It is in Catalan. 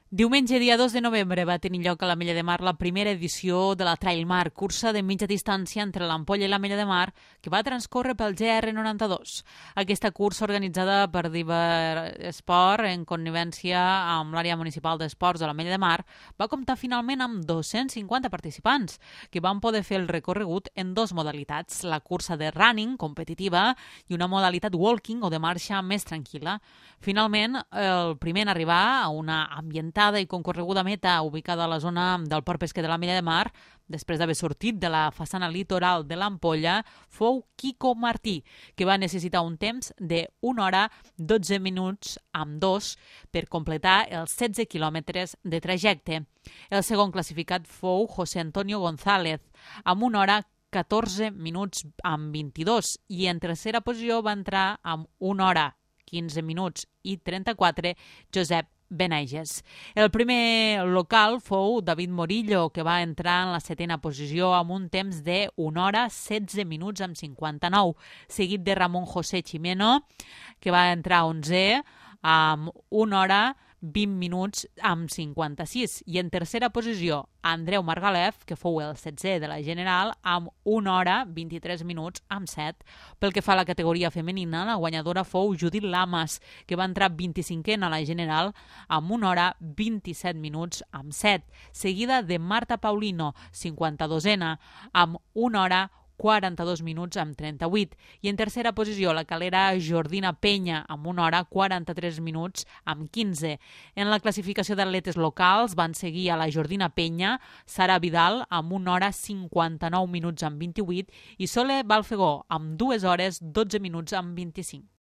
Diumenge, dia 2 de novembre, va tenir lloc a l'Ametlla de Mar la primera edició de la Trail Mar, cursa de mitja distància entre l'Ampolla i l'Ametlla de Mar, que va transcórrer pel GR92. Aquesta cursa, organitzada per Diversport en connivència amb l'àrea municipal d'esports de l'Ametlla de Mar, va comptar finalment amb 250 participants, que van poder fer el recorregut en dues modalitats, la cursa de running competitiva i una modalitat walking o de marxa més tranquil·la. Finalment, el primer en arribar a una ambientada i concorreguda meta ubicada a la zona del port pesquer de l'Ametlla de Mar, després d'haver sortit de la façana litoral de l'Ampolla, fou Quico Martí, que va necessitar un temps de 1 hora 12 minuts amb 2 per completar els 16 quilòmetres de trajecte. El segon classificat fou José Antonio González, amb 1 hora 14 minuts amb 22, i en tercera posició va entrar amb 1 hora 15 minuts i 34 Josep Benaiges. El primer local fou David Morillo, que va entrar en la setena posició amb un temps de 1 hora 16 minuts amb 59, seguit de Ramon José Chimeno, que va entrar 11 amb 1 hora 20 minuts amb 56. I en tercera posició, Andreu Margalef, que fou el 16è de la general, amb 1 hora 23 minuts amb 7. Pel que fa a la categoria femenina, la guanyadora fou Judit Lamas, que va entrar 25è a la general amb 1 hora 27 minuts amb 7, seguida de Marta Paulino, 52a, amb 1 hora 42 minuts amb 38. I en tercera posició, la calera Jordina Penya, amb 1 hora 43 minuts amb 15. En la classificació d'atletes locals van seguir a la Jordina Penya, Sara Vidal, amb 1 hora 59 minuts amb 28, i Sole Balfegó, amb 2 hores 12 minuts amb 25.